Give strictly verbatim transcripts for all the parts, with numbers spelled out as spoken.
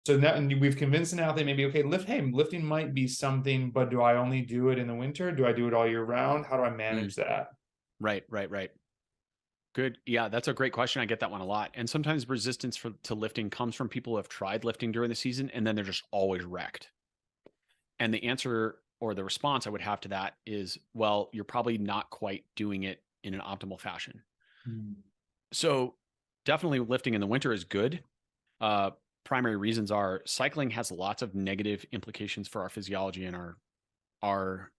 So now we've convinced an athlete maybe, okay, lift, hey, lifting might be something, but do I only do it in the winter? Do I do it all year round? How do I manage Mm, that? right, right, right. Good. Yeah, that's a great question. I get that one a lot. And sometimes resistance for, to lifting comes from people who have tried lifting during the season and then they're just always wrecked. And the answer or the response I would have to that is, well, you're probably not quite doing it in an optimal fashion. Mm. So definitely lifting in the winter is good. Uh, primary reasons are cycling has lots of negative implications for our physiology and our our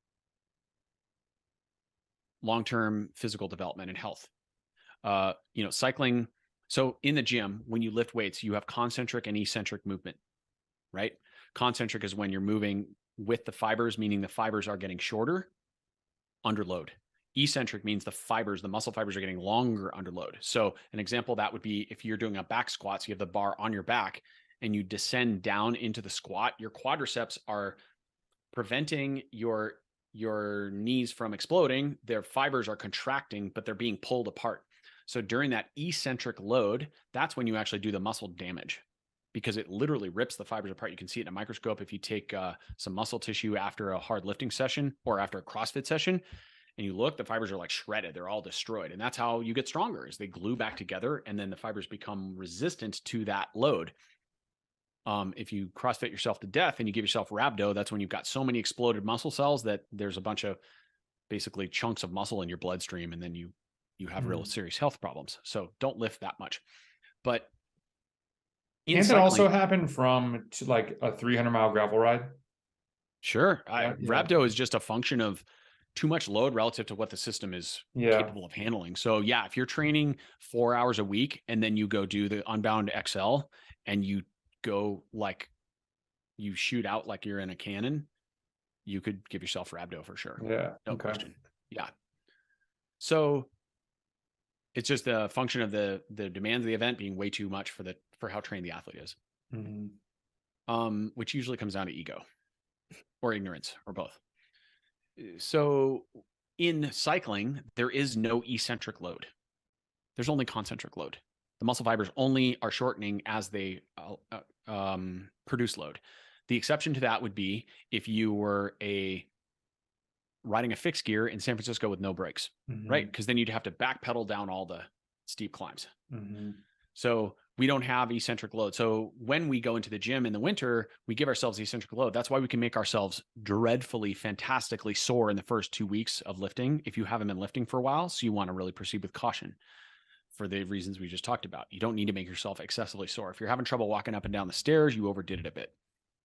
long-term physical development and health. Uh, you know, cycling. So in the gym, when you lift weights, you have concentric and eccentric movement, right? Concentric is when you're moving with the fibers, meaning the fibers are getting shorter under load. Eccentric means the fibers, the muscle fibers are getting longer under load. So an example of that would be if you're doing a back squat, so you have the bar on your back and you descend down into the squat, your quadriceps are preventing your your knees from exploding. Their fibers are contracting, but they're being pulled apart. So during that eccentric load, that's when you actually do the muscle damage because it literally rips the fibers apart. You can see it in a microscope if you take uh, some muscle tissue after a hard lifting session or after a CrossFit session and you look, the fibers are like shredded. They're all destroyed. And that's how you get stronger is they glue back together and then the fibers become resistant to that load. Um, if you CrossFit yourself to death and you give yourself rhabdo, that's when you've got so many exploded muscle cells that there's a bunch of basically chunks of muscle in your bloodstream, and then you you have real Mm. serious health problems. So don't lift that much. But in Can't that cycling, also happen from to like a three hundred mile gravel ride? sure, I, Yeah, yeah, rhabdo is just a function of too much load relative to what the system is yeah. capable of handling. So yeah, if you're training four hours a week and then you go do the Unbound X L and you go like you shoot out like you're in a cannon, you could give yourself rhabdo for sure. Yeah. No Okay. question. Yeah. So it's just a function of the the demands of the event being way too much for the for how trained the athlete is. Mhm. Um, which usually comes down to ego or ignorance or both. So in cycling, there is no eccentric load. There's only concentric load. The muscle fibers only are shortening as they uh, um, produce load. The exception to that would be if you were a riding a fixed gear in San Francisco with no brakes, right? Mhm. Because then you'd have to backpedal down all the steep climbs. Mhm. So we don't have eccentric load. So when we go into the gym in the winter, we give ourselves eccentric load. That's why we can make ourselves dreadfully, fantastically sore in the first two weeks of lifting if you haven't been lifting for a while. So you want to really proceed with caution for the reasons we just talked about. You don't need to make yourself excessively sore. If you're having trouble walking up and down the stairs, you overdid it a bit.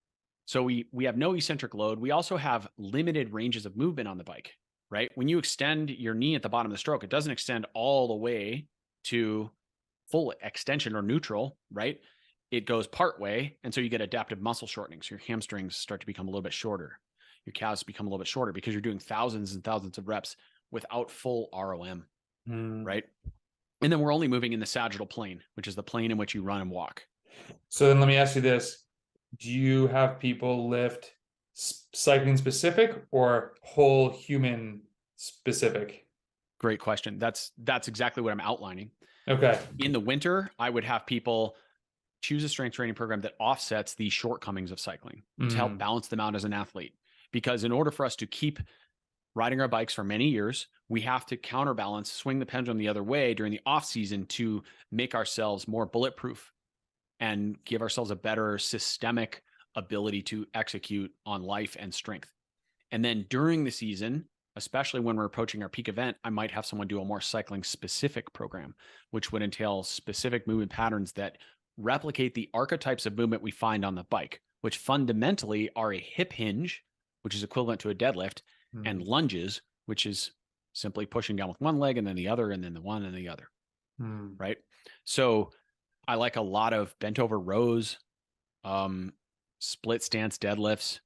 So we we have no eccentric load. We also have limited ranges of movement on the bike, right? When you extend your knee at the bottom of the stroke, it doesn't extend all the way to full extension or neutral, right? It goes part way. And so you get adaptive muscle shortening. So your hamstrings start to become a little bit shorter. Your calves become a little bit shorter because you're doing thousands and thousands of reps without full R O M, Mm. right? And then we're only moving in the sagittal plane, which is the plane in which you run and walk. So then let me ask you this. Do you have people lift cycling specific or whole human specific? Great question. That's that's exactly what I'm outlining. Okay. In the winter, I would have people choose a strength training program that offsets the shortcomings of cycling to help Mm. balance them out as an athlete. Because in order for us to keep riding our bikes for many years, we have to counterbalance, swing the pendulum the other way during the off season to make ourselves more bulletproof and give ourselves a better systemic ability to execute on life and strength. And then during the season, especially when we're approaching our peak event, I might have someone do a more cycling specific program, which would entail specific movement patterns that replicate the archetypes of movement we find on the bike, which fundamentally are a hip hinge, which is equivalent to a deadlift, Mm. and lunges, which is simply pushing down with one leg and then the other, and then the one and the other. Mm. Right. So I like a lot of bent over rows, um, split stance deadlifts,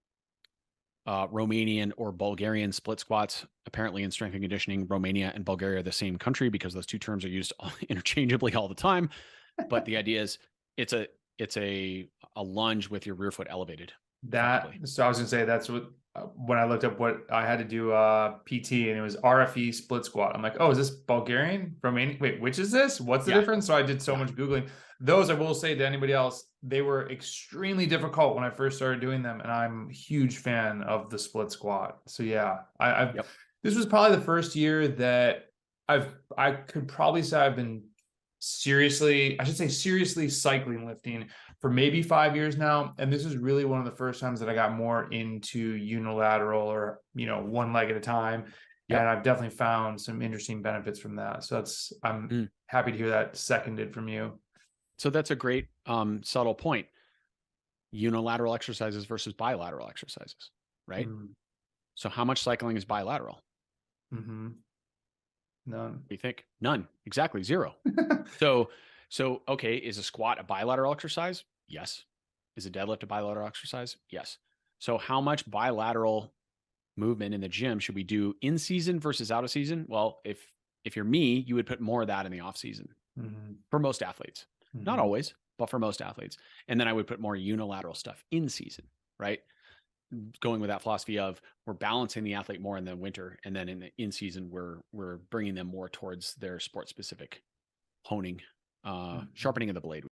uh, Romanian or Bulgarian split squats. Apparently, in strength and conditioning, Romania and Bulgaria are the same country because those two terms are used interchangeably all the time. But the idea is, it's a it's a a lunge with your rear foot elevated. That, so I was gonna say that's what uh, when I looked up what I had to do uh P T and it was R F E split squat. I'm like, oh, is this Bulgarian? Romanian? Wait, which is this? What's the Yeah, difference? So I did so yeah. much Googling. those I will say to anybody else, they were extremely difficult when I first started doing them, and I'm a huge fan of the split squat. So yeah, I, I've Yep. this was probably the first year that I've I could probably say I've been seriously, I should say seriously cycling lifting for maybe five years now. And this is really one of the first times that I got more into unilateral or, you know, one leg at a time. Yep. And I've definitely found some interesting benefits from that. So that's, I'm Mm. happy to hear that seconded from you. So that's a great um, subtle point. Unilateral exercises versus bilateral exercises, right? Mm. So how much cycling is bilateral? Mm-hmm. None. What do you think? None. Exactly. Zero. so, so, okay. Is a squat a bilateral exercise? Yes. Is a deadlift a bilateral exercise? Yes. So how much bilateral movement in the gym should we do in season versus out of season? Well, if, if you're me, you would put more of that in the off season Mm-hmm. for most athletes, Mm-hmm. not always, but for most athletes. And then I would put more unilateral stuff in season, right? Going with that philosophy of we're balancing the athlete more in the winter, and then in the in season we're we're bringing them more towards their sport specific honing, uh, Mm-hmm. sharpening of the blade.